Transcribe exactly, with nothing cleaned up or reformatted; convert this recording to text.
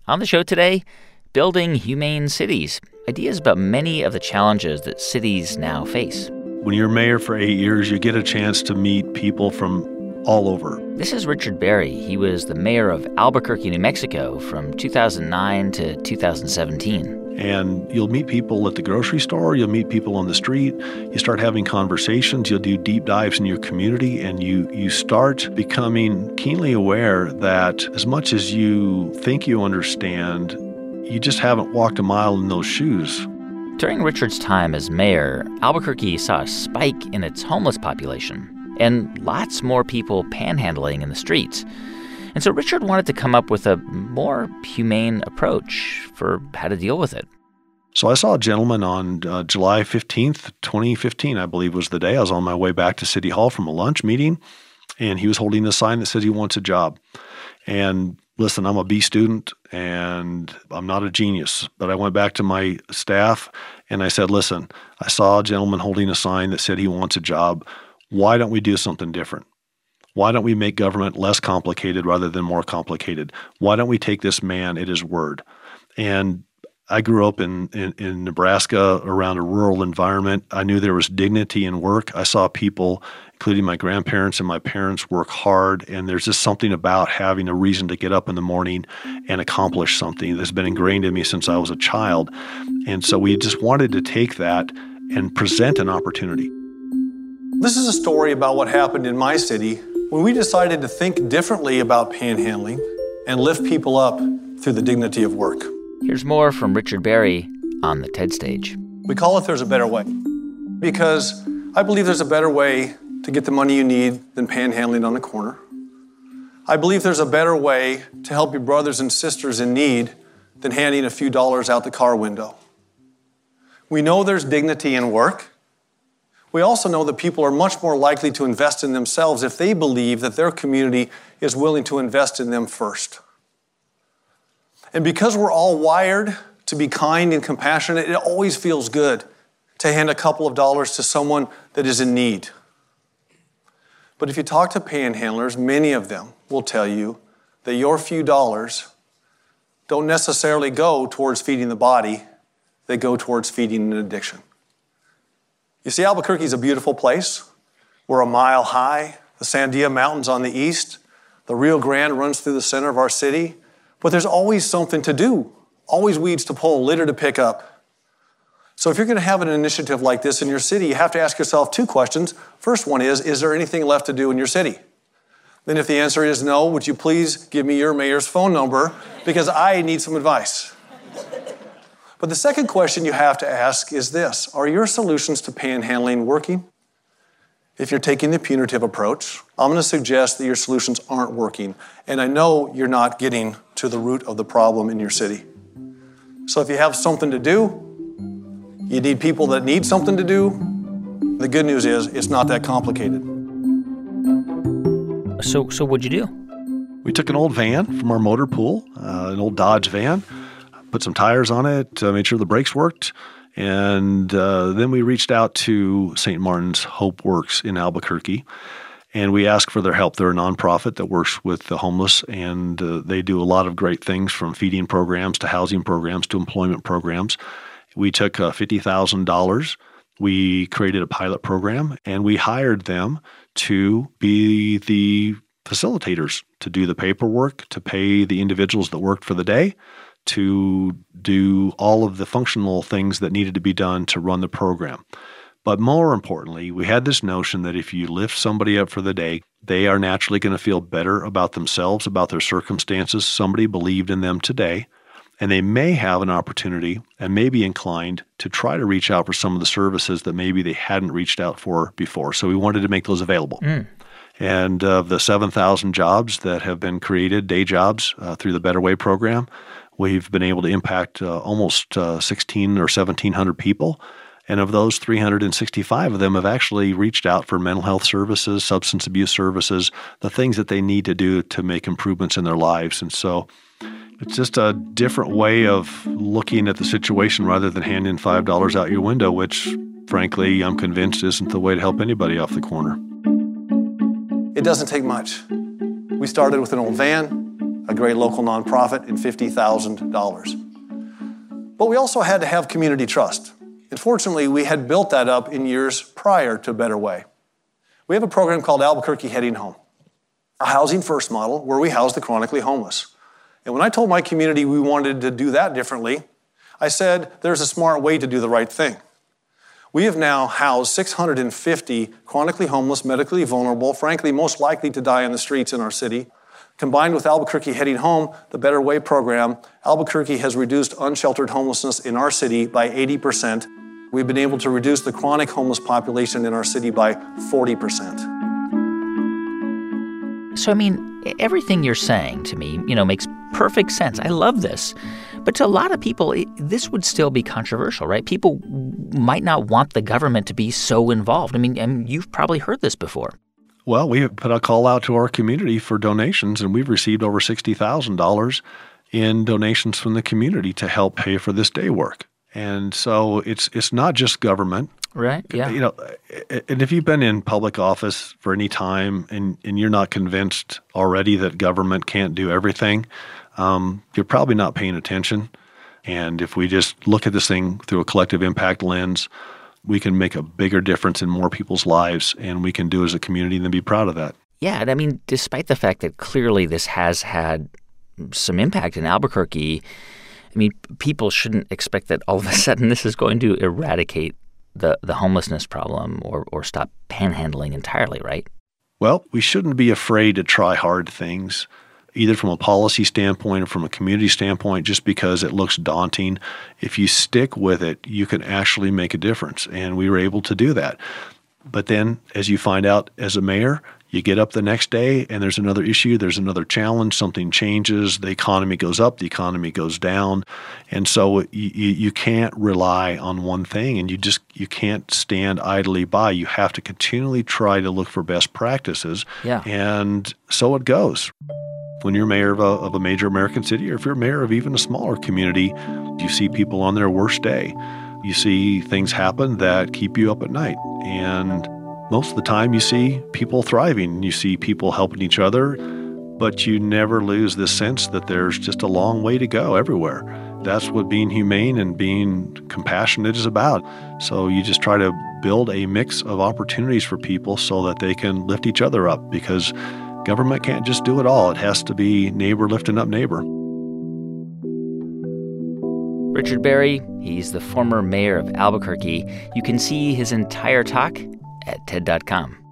On the show today, building humane cities, ideas about many of the challenges that cities now face. When you're mayor for eight years, you get a chance to meet people from all over. This is Richard Berry. He was the mayor of Albuquerque, New Mexico from two thousand nine to two thousand seventeen. And you'll meet people at the grocery store, you'll meet people on the street, you start having conversations, you'll do deep dives in your community, and you, you start becoming keenly aware that as much as you think you understand, you just haven't walked a mile in those shoes. During Richard's time as mayor, Albuquerque saw a spike in its homeless population and lots more people panhandling in the streets. And so Richard wanted to come up with a more humane approach for how to deal with it. So I saw a gentleman on uh, July fifteenth, twenty fifteen, I believe was the day. I was on my way back to City Hall from a lunch meeting, and he was holding a sign that says he wants a job. And listen, I'm a B student, and I'm not a genius, but I went back to my staff, and I said, listen, I saw a gentleman holding a sign that said he wants a job. Why don't we do something different? Why don't we make government less complicated rather than more complicated? Why don't we take this man at his word? And I grew up in, in, in Nebraska around a rural environment. I knew there was dignity in work. I saw people, including my grandparents and my parents, work hard. And there's just something about having a reason to get up in the morning and accomplish something that's been ingrained in me since I was a child. And so we just wanted to take that and present an opportunity. This is a story about what happened in my city when we decided to think differently about panhandling and lift people up through the dignity of work. Here's more from Richard Berry on the TED Stage. We call it There's a Better Way because I believe there's a better way to get the money you need than panhandling on the corner. I believe there's a better way to help your brothers and sisters in need than handing a few dollars out the car window. We know there's dignity in work. We also know that people are much more likely to invest in themselves if they believe that their community is willing to invest in them first. And because we're all wired to be kind and compassionate, it always feels good to hand a couple of dollars to someone that is in need. But if you talk to panhandlers, many of them will tell you that your few dollars don't necessarily go towards feeding the body, they go towards feeding an addiction. You see, Albuquerque is a beautiful place. We're a mile high. The Sandia Mountains on the east. The Rio Grande runs through the center of our city. But there's always something to do, always weeds to pull, litter to pick up. So if you're going to have an initiative like this in your city, you have to ask yourself two questions. First one is, is there anything left to do in your city? Then if the answer is no, would you please give me your mayor's phone number because I need some advice. But the second question you have to ask is this: are your solutions to panhandling working? If you're taking the punitive approach, I'm going to suggest that your solutions aren't working. And I know you're not getting to the root of the problem in your city. So if you have something to do, you need people that need something to do, the good news is it's not that complicated. So, so what'd you do? We took an old van from our motor pool, uh, an old Dodge van, put some tires on it, uh, made sure the brakes worked, and uh, then we reached out to Saint Martin's Hope Works in Albuquerque, and we asked for their help. They're a nonprofit that works with the homeless, and uh, they do a lot of great things from feeding programs to housing programs to employment programs. We took uh, fifty thousand dollars. We created a pilot program, and we hired them to be the facilitators, to do the paperwork, to pay the individuals that worked for the day, to do all of the functional things that needed to be done to run the program. But more importantly, we had this notion that if you lift somebody up for the day, they are naturally going to feel better about themselves, about their circumstances. Somebody believed in them today, and they may have an opportunity and may be inclined to try to reach out for some of the services that maybe they hadn't reached out for before. So we wanted to make those available. Mm. And of the seven thousand jobs that have been created, day jobs, uh, through the Better Way program, we've been able to impact uh, almost uh, sixteen or seventeen hundred people. And of those, three hundred sixty-five of them have actually reached out for mental health services, substance abuse services, the things that they need to do to make improvements in their lives. And so it's just a different way of looking at the situation rather than handing five dollars out your window, which, frankly, I'm convinced isn't the way to help anybody off the corner. It doesn't take much. We started with an old van, a great local nonprofit, and fifty thousand dollars. But we also had to have community trust. And fortunately, we had built that up in years prior to Better Way. We have a program called Albuquerque Heading Home, a housing first model where we house the chronically homeless. And when I told my community we wanted to do that differently, I said there's a smart way to do the right thing. We have now housed six hundred fifty chronically homeless, medically vulnerable, frankly, most likely to die in the streets in our city. Combined with Albuquerque Heading Home, the Better Way program, Albuquerque has reduced unsheltered homelessness in our city by eighty percent. We've been able to reduce the chronic homeless population in our city by forty percent. So, I mean, everything you're saying to me, you know, makes perfect sense. I love this. But to a lot of people, it, this would still be controversial, right? People might not want the government to be so involved. I mean, and you've probably heard this before. Well, we have put a call out to our community for donations, and we've received over sixty thousand dollars in donations from the community to help pay for this day work. And so it's it's not just government. Right, yeah. You know, and if you've been in public office for any time and, and you're not convinced already that government can't do everything, um, you're probably not paying attention. And if we just look at this thing through a collective impact lens, we can make a bigger difference in more people's lives, and we can do as a community and be proud of that. Yeah, and I mean, despite the fact that clearly this has had some impact in Albuquerque, I mean, people shouldn't expect that all of a sudden this is going to eradicate the, the homelessness problem or, or stop panhandling entirely, right? Well, we shouldn't be afraid to try hard things, either from a policy standpoint or from a community standpoint, just because it looks daunting. If you stick with it, you can actually make a difference, and we were able to do that. But then, as you find out as a mayor, you get up the next day and there's another issue, there's another challenge, something changes, the economy goes up, the economy goes down. And so you, you can't rely on one thing, and you just you can't stand idly by. You have to continually try to look for best practices. Yeah. And so it goes. When you're mayor of a, of a major American city, or if you're mayor of even a smaller community, you see people on their worst day. You see things happen that keep you up at night. And most of the time you see people thriving. You see people helping each other, but you never lose this sense that there's just a long way to go everywhere. That's what being humane and being compassionate is about. So you just try to build a mix of opportunities for people so that they can lift each other up, because government can't just do it all. It has to be neighbor lifting up neighbor. Richard Berry, he's the former mayor of Albuquerque. You can see his entire talk at T E D dot com.